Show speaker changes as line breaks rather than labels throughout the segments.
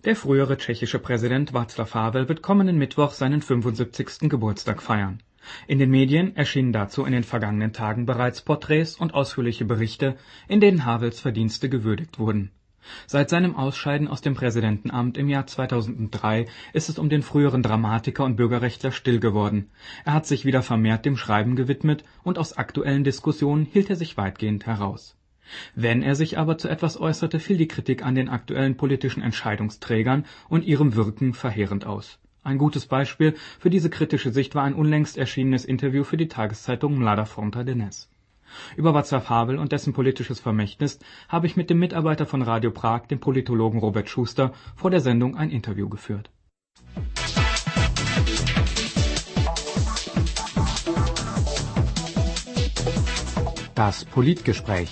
Der frühere tschechische Präsident Václav Havel wird kommenden Mittwoch seinen 75. Geburtstag feiern. In den Medien erschienen dazu in den vergangenen Tagen bereits Porträts und ausführliche Berichte, in denen Havels Verdienste gewürdigt wurden. Seit seinem Ausscheiden aus dem Präsidentenamt im Jahr 2003 ist es um den früheren Dramatiker und Bürgerrechtler still geworden. Er hat sich wieder vermehrt dem Schreiben gewidmet und aus aktuellen Diskussionen hielt er sich weitgehend heraus. Wenn er sich aber zu etwas äußerte, fiel die Kritik an den aktuellen politischen Entscheidungsträgern und ihrem Wirken verheerend aus. Ein gutes Beispiel für diese kritische Sicht war ein unlängst erschienenes Interview für die Tageszeitung Mladá Fronta Dnes. Über Václav Havel und dessen politisches Vermächtnis habe ich mit dem Mitarbeiter von Radio Prag, dem Politologen Robert Schuster, vor der Sendung ein Interview geführt. Das Politgespräch.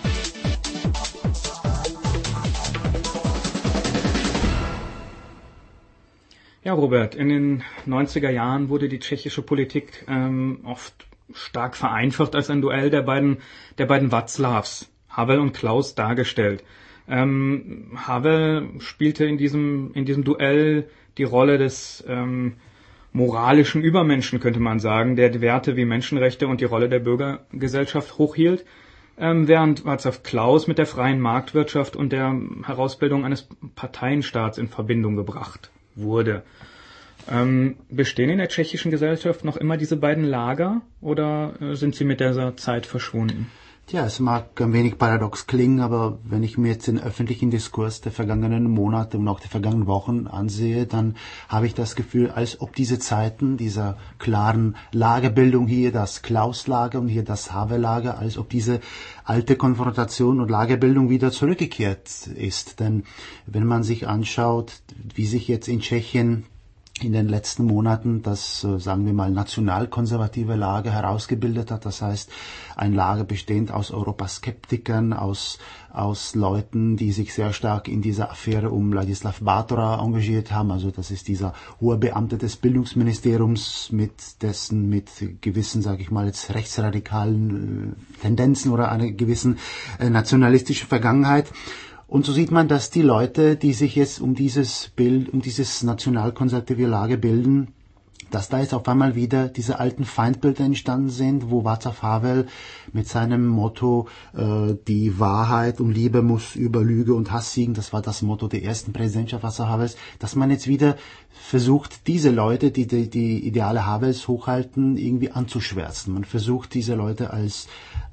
Ja, Robert, in den 90er Jahren wurde die tschechische Politik oft stark vereinfacht als ein Duell der beiden Václavs, Havel und Klaus, dargestellt. Havel spielte in diesem Duell die Rolle des moralischen Übermenschen, könnte man sagen, der die Werte wie Menschenrechte und die Rolle der Bürgergesellschaft hochhielt, während Václav Klaus mit der freien Marktwirtschaft und der Herausbildung eines Parteienstaats in Verbindung gebracht wurde. Bestehen in der tschechischen Gesellschaft noch immer diese beiden Lager oder sind sie mit dieser Zeit verschwunden?
Tja, es mag ein wenig paradox klingen, aber wenn ich mir jetzt den öffentlichen Diskurs der vergangenen Monate und auch der vergangenen Wochen ansehe, dann habe ich das Gefühl, als ob diese Zeiten dieser klaren Lagerbildung, hier das Klaus-Lager und hier das Havel-Lager, als ob diese alte Konfrontation und Lagerbildung wieder zurückgekehrt ist. Denn wenn man sich anschaut, wie sich jetzt in Tschechien in den letzten Monaten das, sagen wir mal, nationalkonservative Lager herausgebildet hat. Das heißt, ein Lager bestehend aus Europaskeptikern, aus Leuten, die sich sehr stark in dieser Affäre um Ladislav Bátora engagiert haben. Also das ist dieser hohe Beamte des Bildungsministeriums mit gewissen, sage ich mal, jetzt rechtsradikalen Tendenzen oder einer gewissen nationalistischen Vergangenheit. Und so sieht man, dass die Leute, die sich jetzt um dieses nationalkonservative Lager bilden, dass da jetzt auf einmal wieder diese alten Feindbilder entstanden sind, wo Václav Havel mit seinem Motto, die Wahrheit und Liebe muss über Lüge und Hass siegen, das war das Motto der ersten Präsidentschaft Václav Havels, dass man jetzt wieder versucht, diese Leute, die Ideale Havels hochhalten, irgendwie anzuschwärzen. Man versucht, diese Leute als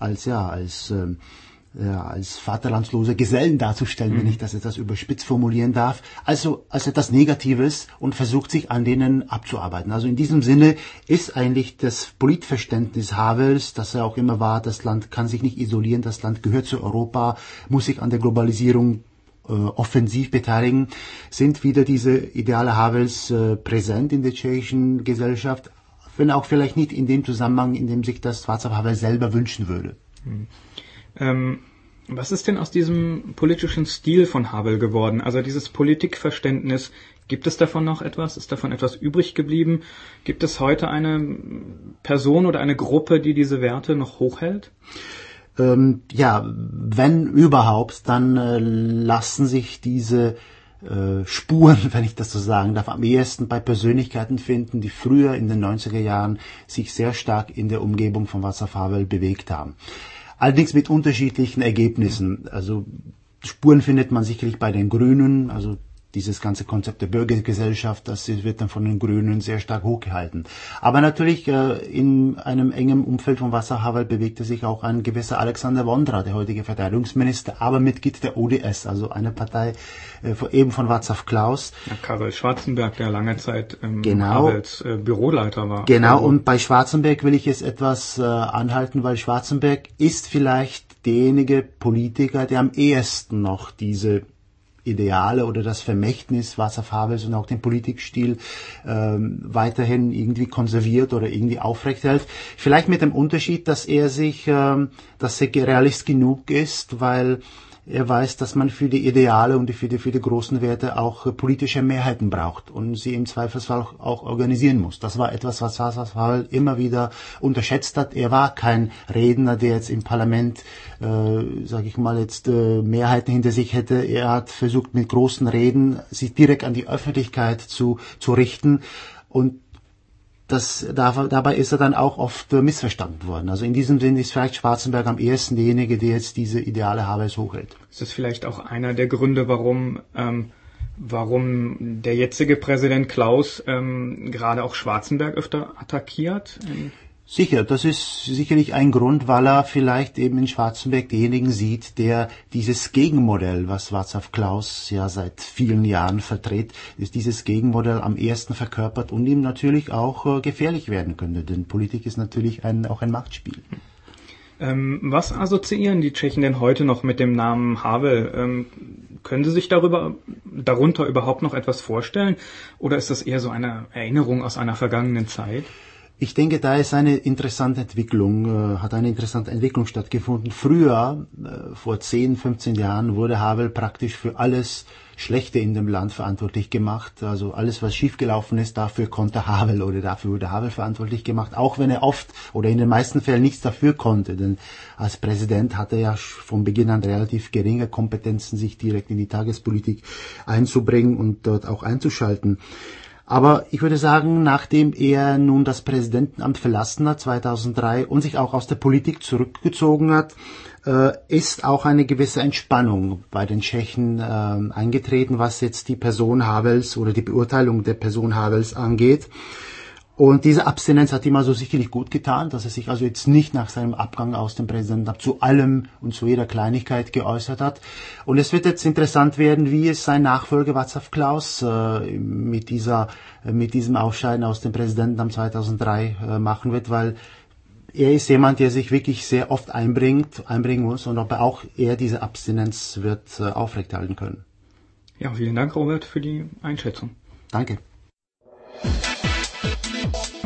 vaterlandslose Gesellen darzustellen, wenn ich das etwas überspitzt formulieren darf, also als etwas Negatives und versucht sich an denen abzuarbeiten. Also in diesem Sinne ist eigentlich das Politverständnis Havels, dass er auch immer war, das Land kann sich nicht isolieren, das Land gehört zu Europa, muss sich an der Globalisierung offensiv beteiligen, sind wieder diese Ideale Havels präsent in der tschechischen Gesellschaft, wenn auch vielleicht nicht in dem Zusammenhang, in dem sich das Václav Havel selber wünschen würde.
Was ist denn aus diesem politischen Stil von Havel geworden? Also dieses Politikverständnis, gibt es davon noch etwas? Ist davon etwas übrig geblieben? Gibt es heute eine Person oder eine Gruppe, die diese Werte noch hochhält?
Wenn überhaupt, dann lassen sich diese Spuren, wenn ich das so sagen darf, am ehesten bei Persönlichkeiten finden, die früher in den 90er Jahren sich sehr stark in der Umgebung von Václav Havel bewegt haben. Allerdings mit unterschiedlichen Ergebnissen. Also Spuren findet man sicherlich bei den Grünen, also dieses ganze Konzept der Bürgergesellschaft, das wird dann von den Grünen sehr stark hochgehalten. Aber natürlich in einem engen Umfeld von Václav Havel bewegte sich auch ein gewisser Alexander Vondra, der heutige Verteidigungsminister, aber Mitglied der ODS, also eine Partei eben von Václav Klaus.
Ja, Karel Schwarzenberg, der lange Zeit Havels Büroleiter war.
Genau, und bei Schwarzenberg will ich jetzt etwas anhalten, weil Schwarzenberg ist vielleicht derjenige Politiker, der am ehesten noch diese Ideale oder das Vermächtnis Václav Havels und auch den Politikstil weiterhin irgendwie konserviert oder irgendwie aufrechterhält. Vielleicht mit dem Unterschied, dass er Realist genug ist, weil Er weiß, dass man für die Ideale und für die großen Werte auch politische Mehrheiten braucht und sie im Zweifelsfall auch organisieren muss. Das war etwas, was Václav Havel immer wieder unterschätzt hat. Er war kein Redner, der jetzt im Parlament, sage ich mal jetzt, Mehrheiten hinter sich hätte. Er hat versucht, mit großen Reden sich direkt an die Öffentlichkeit zu richten und dabei ist er dann auch oft missverstanden worden. Also in diesem Sinne ist vielleicht Schwarzenberg am ehesten derjenige, der jetzt diese Ideale Havels hochhält.
Ist das vielleicht auch einer der Gründe, warum der jetzige Präsident Klaus gerade auch Schwarzenberg öfter attackiert?
Sicher, das ist sicherlich ein Grund, weil er vielleicht eben in Schwarzenberg denjenigen sieht, der dieses Gegenmodell, was Václav Klaus ja seit vielen Jahren vertritt, ist dieses Gegenmodell am ehesten verkörpert und ihm natürlich auch gefährlich werden könnte, denn Politik ist natürlich auch ein Machtspiel.
Was assoziieren die Tschechen denn heute noch mit dem Namen Havel? Können Sie sich darunter überhaupt noch etwas vorstellen? Oder ist das eher so eine Erinnerung aus einer vergangenen Zeit?
Ich denke, da ist hat eine interessante Entwicklung stattgefunden. Früher, vor 10, 15 Jahren, wurde Havel praktisch für alles Schlechte in dem Land verantwortlich gemacht. Also alles, was schiefgelaufen ist, dafür wurde Havel verantwortlich gemacht, auch wenn er oft oder in den meisten Fällen nichts dafür konnte. Denn als Präsident hatte er ja von Beginn an relativ geringe Kompetenzen, sich direkt in die Tagespolitik einzubringen und dort auch einzuschalten. Aber ich würde sagen, nachdem er nun das Präsidentenamt verlassen hat, 2003, und sich auch aus der Politik zurückgezogen hat, ist auch eine gewisse Entspannung bei den Tschechen eingetreten, was jetzt die Person Havels oder die Beurteilung der Person Havels angeht. Und diese Abstinenz hat ihm also sicherlich gut getan, dass er sich also jetzt nicht nach seinem Abgang aus dem Präsidentenamt zu allem und zu jeder Kleinigkeit geäußert hat. Und es wird jetzt interessant werden, wie es sein Nachfolger Václav Klaus mit diesem Ausscheiden aus dem Präsidentenamt 2003 machen wird, weil er ist jemand, der sich wirklich sehr oft einbringen muss und ob er diese Abstinenz wird aufrechterhalten können.
Ja, vielen Dank, Robert, für die Einschätzung.
Danke.